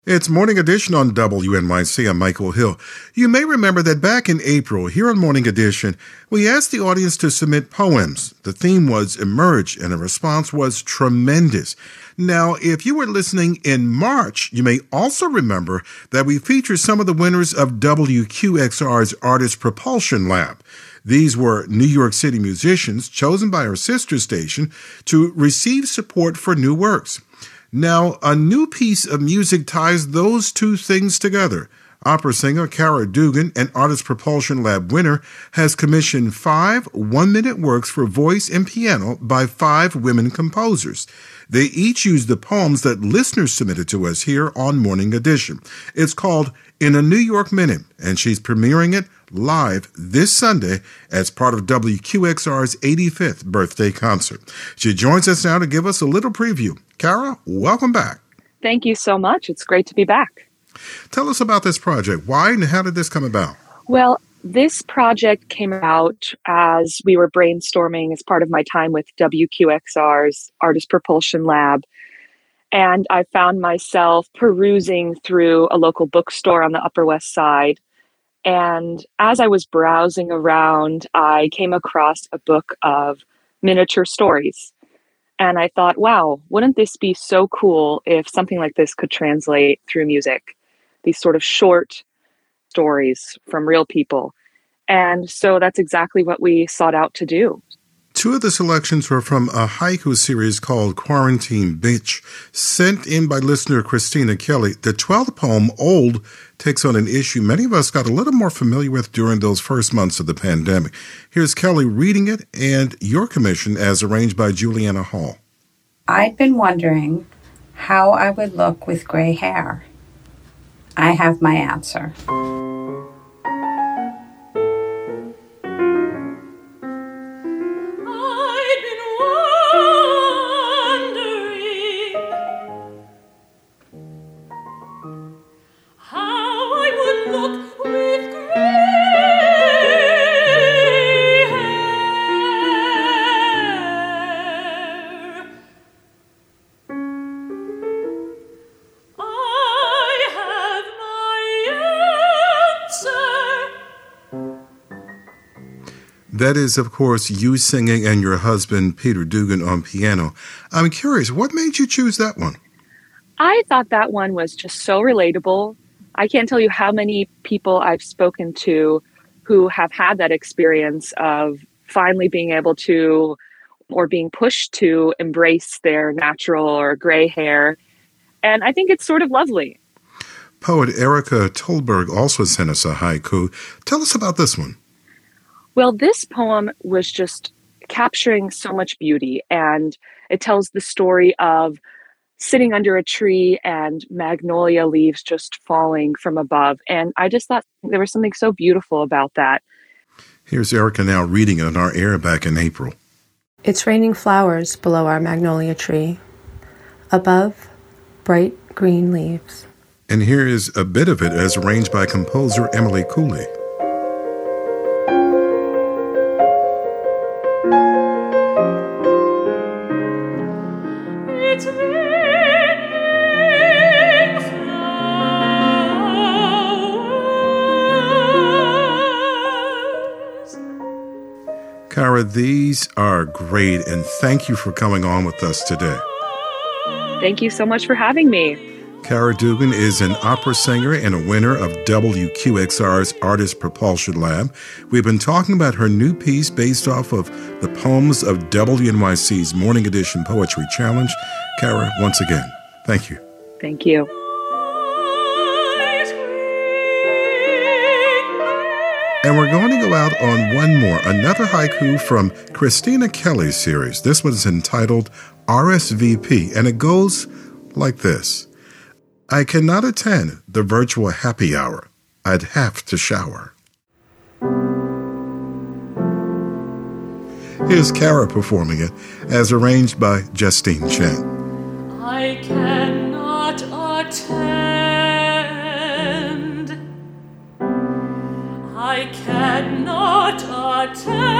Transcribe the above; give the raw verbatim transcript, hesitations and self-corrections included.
It's Morning Edition on W N Y C. I'm Michael Hill. You may remember that back in April, here on Morning Edition, we asked the audience to submit poems. The theme was Emerge, and the response was tremendous. Now, if you were listening in March, you may also remember that we featured some of the winners of W Q X R's Artist Propulsion Lab. These were New York City musicians chosen by our sister station to receive support for new works. Now, a new piece of music ties those two things together. Opera singer Cara Dugan, an Artist Propulsion Lab winner, has commissioned five one-minute works for voice and piano by five women composers. They each use the poems that listeners submitted to us here on Morning Edition. It's called In a New York Minute, and she's premiering it live this Sunday as part of W Q X R's eighty-fifth birthday concert. She joins us now to give us a little preview. Cara, welcome back. Thank you so much. It's great to be back. Tell us about this project. Why and how did this come about? Well, this project came about as we were brainstorming as part of my time with W Q X R's Artist Propulsion Lab. And I found myself perusing through a local bookstore on the Upper West Side. And as I was browsing around, I came across a book of miniature stories. And I thought, wow, wouldn't this be so cool if something like this could translate through music? These sort of short stories from real people. And so that's exactly what we sought out to do. Two of the selections were from a haiku series called Quarantine Bitch, sent in by listener Christina Kelly. The twelfth poem, Old, takes on an issue many of us got a little more familiar with during those first months of the pandemic. Here's Kelly reading it and your commission as arranged by Juliana Hall. I'd been wondering how I would look with gray hair. I have my answer. That is, of course, you singing and your husband, Peter Dugan, on piano. I'm curious, what made you choose that one? I thought that one was just so relatable. I can't tell you how many people I've spoken to who have had that experience of finally being able to, or being pushed to, embrace their natural or gray hair. And I think it's sort of lovely. Poet Erica Tolberg also sent us a haiku. Tell us about this one. Well, this poem was just capturing so much beauty, and it tells the story of sitting under a tree and magnolia leaves just falling from above. And I just thought there was something so beautiful about that. Here's Erica now reading it on our air back in April. It's raining flowers below our magnolia tree. Above, bright green leaves. And here is a bit of it as arranged by composer Emily Cooley. Cara, these are great, and thank you for coming on with us today. Thank you so much for having me. Cara Dugan is an opera singer and a winner of W Q X R's Artist Propulsion Lab. We've been talking about her new piece based off of the poems of W N Y C's Morning Edition Poetry Challenge. Cara, once again, thank you. Thank you. And we're going to go out on one more, another haiku from Christina Kelly's series. This one's entitled R S V P, and it goes like this. I cannot attend the virtual happy hour. I'd have to shower. Here's Cara performing it as arranged by Justine Chen. I cannot attend. I cannot attend.